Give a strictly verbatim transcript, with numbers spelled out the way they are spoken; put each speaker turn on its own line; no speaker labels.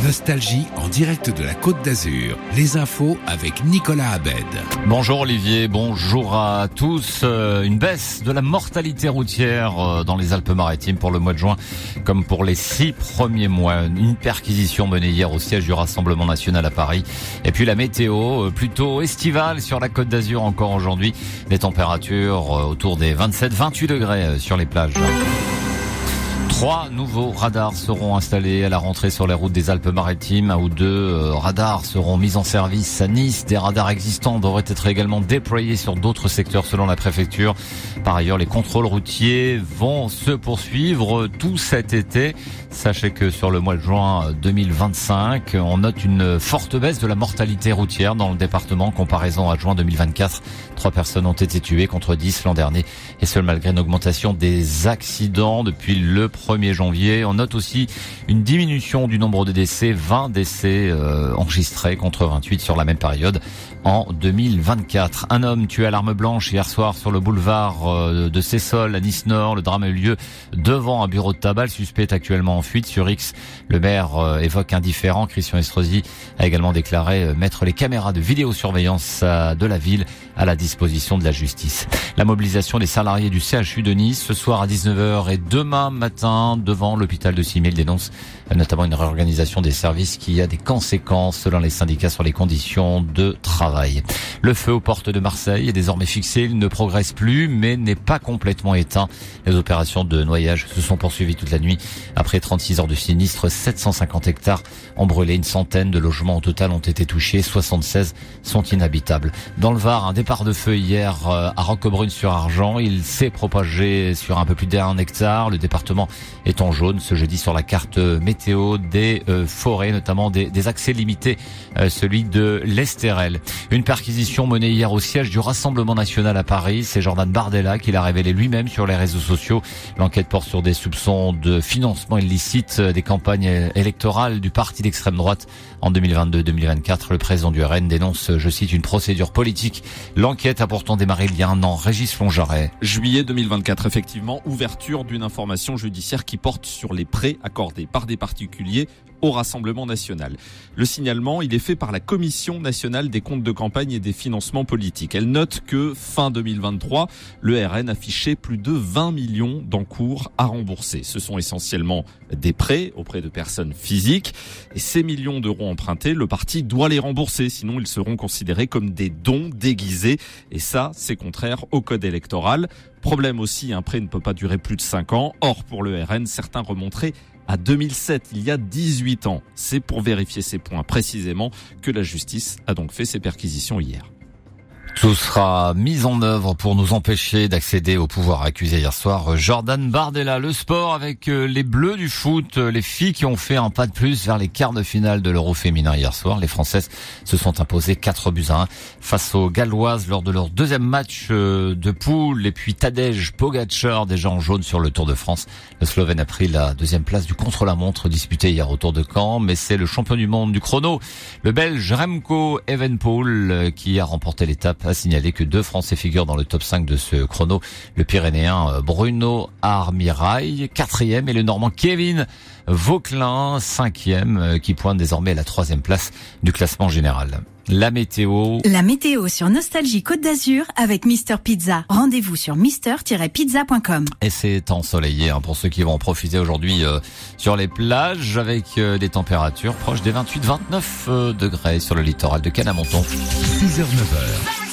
Nostalgie en direct de la Côte d'Azur. Les infos avec Nicolas Abed.
Bonjour Olivier, bonjour à tous. Euh, une baisse de la mortalité routière euh, dans les Alpes-Maritimes pour le mois de juin, comme pour les six premiers mois. Une perquisition menée hier au siège du Rassemblement National à Paris. Et puis la météo, euh, plutôt estivale sur la Côte d'Azur encore aujourd'hui. Des températures euh, autour des vingt-sept à vingt-huit degrés euh, sur les plages. Trois nouveaux radars seront installés à la rentrée sur les routes des Alpes-Maritimes. Un ou deux euh, radars seront mis en service à Nice. Des radars existants devraient être également déployés sur d'autres secteurs selon la préfecture. Par ailleurs, les contrôles routiers vont se poursuivre tout cet été. Sachez que sur le mois de juin deux mille vingt-cinq, on note une forte baisse de la mortalité routière dans le département en comparaison à juin deux mille vingt-quatre. Trois personnes ont été tuées contre dix l'an dernier. Et ce, malgré une augmentation des accidents depuis le premier janvier. On note aussi une diminution du nombre de décès, vingt décès euh, enregistrés contre vingt-huit sur la même période en deux mille vingt-quatre. Un homme tué à l'arme blanche hier soir sur le boulevard euh, de Sessol à Nice-Nord. Le drame a eu lieu devant un bureau de tabac. Le suspect est actuellement en fuite. Sur X, le maire euh, évoque indifférent. Christian Estrosi a également déclaré euh, mettre les caméras de vidéosurveillance euh, de la ville à la disposition de la justice. La mobilisation des salariés du C H U de Nice ce soir à dix-neuf heures et demain matin devant l'hôpital de Simé. Il dénonce notamment une réorganisation des services qui a des conséquences selon les syndicats sur les conditions de travail. Le feu aux portes de Marseille est désormais fixé. Il ne progresse plus mais n'est pas complètement éteint. Les opérations de noyage se sont poursuivies toute la nuit. Après trente-six heures de sinistre, sept cent cinquante hectares ont brûlé. Une centaine de logements au total ont été touchés. soixante-seize sont inhabitables. Dans le Var, un départ de feu hier à Roquebrune-sur-Argent. Il s'est propagé sur un peu plus d'un hectare. Le département est en jaune ce jeudi sur la carte météo des euh, forêts, notamment des, des accès limités, euh, celui de l'Estérel. Une perquisition menée hier au siège du Rassemblement National à Paris. C'est Jordan Bardella qui l'a révélé lui-même sur les réseaux sociaux. L'enquête porte sur des soupçons de financement illicite des campagnes électorales du parti d'extrême droite en deux mille vingt-deux deux mille vingt-quatre. Le président du R N dénonce, je cite, une procédure politique. L'enquête a pourtant démarré il y a un an. Régis Flonjaret.
Juillet deux mille vingt-quatre, effectivement, ouverture d'une information judiciaire qui porte sur les prêts accordés par des particuliers au Rassemblement National. Le signalement, il est fait par la Commission nationale des comptes de campagne et des financements politiques. Elle note que fin deux mille vingt-trois, le R N affichait plus de vingt millions d'encours à rembourser. Ce sont essentiellement des prêts auprès de personnes physiques. Et ces millions d'euros empruntés, le parti doit les rembourser. Sinon, ils seront considérés comme des dons déguisés. Et ça, c'est contraire au code électoral. Problème aussi, un prêt ne peut pas durer plus de cinq ans. Or, pour le R N, certains remonteraient à deux mille sept, il y a dix-huit ans. C'est pour vérifier ces points précisément que la justice a donc fait ses perquisitions hier.
Tout sera mis en œuvre pour nous empêcher d'accéder au pouvoir, accusé hier soir Jordan Bardella. Le sport avec les Bleus du foot, les filles qui ont fait un pas de plus vers les quarts de finale de l'Euro féminin hier soir. Les Françaises se sont imposées quatre buts à un face aux Galloises lors de leur deuxième match de poule. Et puis Tadej Pogačar, déjà en jaune sur le Tour de France. Le Slovène a pris la deuxième place du contre-la-montre disputé hier au Tour de Caen. Mais c'est le champion du monde du chrono, le Belge Remco Evenepoel, qui a remporté l'étape. A signalé que deux Français figurent dans le top cinq de ce chrono. Le Pyrénéen Bruno Armirail, quatrième, et le Normand Kevin Vauquelin, cinquième, qui pointe désormais à la troisième place du classement général. La météo.
La météo sur Nostalgie Côte d'Azur avec Mister Pizza. Rendez-vous sur mister tiret pizza point com.
Et c'est ensoleillé hein, pour ceux qui vont en profiter aujourd'hui euh, sur les plages avec euh, des températures proches des vingt-huit à vingt-neuf euh, degrés sur le littoral de Canamonton.
six heures neuf heures.